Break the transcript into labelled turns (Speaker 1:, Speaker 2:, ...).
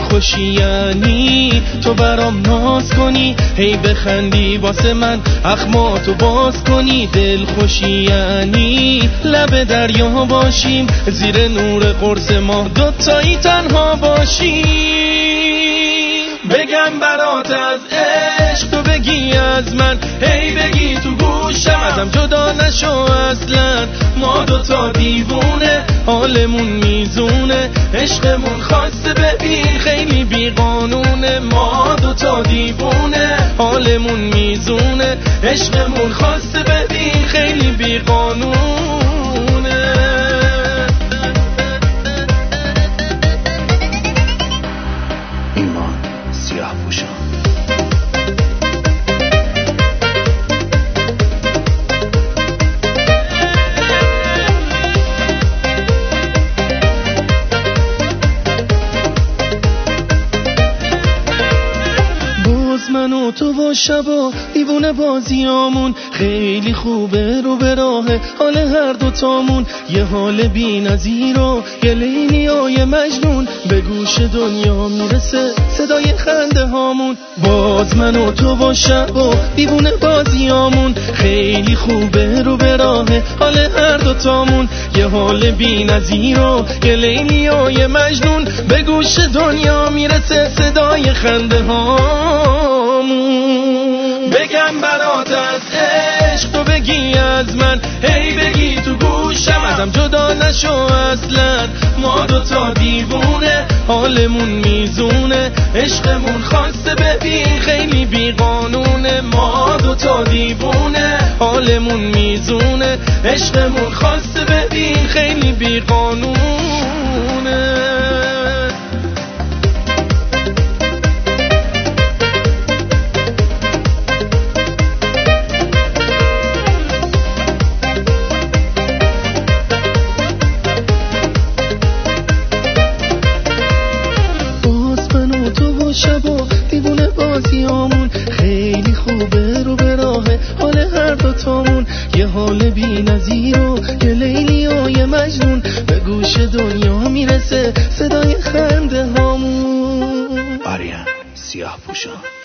Speaker 1: خوشی یعنی تو برام ناز کنی، هی بخندی واسه من اخماتو باز کنی. دل خوشی یعنی لب دریا باشیم، زیر نور قرص ماه دوتایی تنها باشیم. بگم برات از عشق تو بگی از من، هی بگی تو گوشم ازم جدا نشو اصلا. ما دوتا دیوونه حالمون میزونه، عشقمون خواسته ببین خیلی بیقانونه. ما دوتا دیوونه حالمون میزونه، عشقمون خواسته ببین خیلی بیقانونه.
Speaker 2: ایمان سیاه‌پوشان.
Speaker 1: من و تو و شبا دیوونه بازیامون، خیلی خوبه رو به راه حال هر دوتامون. یه حال بی نظیر و یه لیلی و یه مجنون، به گوش دنیا میرسه صدای خنده هامون. باز من و تو و شبا دیوونه بازیامون، خیلی خوبه رو به راه حال هر دوتامون. یه حال بی نظیر و یه لیلی و یه مجنون، به گوش دنیا میرسه صدای خنده هامون. بگم برات از عشق تو بگی از من، هی بگی تو گوشم ازم جدا نشو اصلا. ما دوتا دیوونه حالمون میزونه، عشقمون خواسته ببین خیلی بیقانونه. ما دوتا دیوونه حالمون میزونه، عشقمون خواسته ببین خیلی بیقانونه. شبا دیوونه بازیامون، خیلی خوبه رو به راه حال هر دوتامون. یه حال بی نظیر و یه لیلی و یه مجنون، به گوش دنیا میرسه صدای خنده هامون.
Speaker 2: آریان سیاه‌پوشان.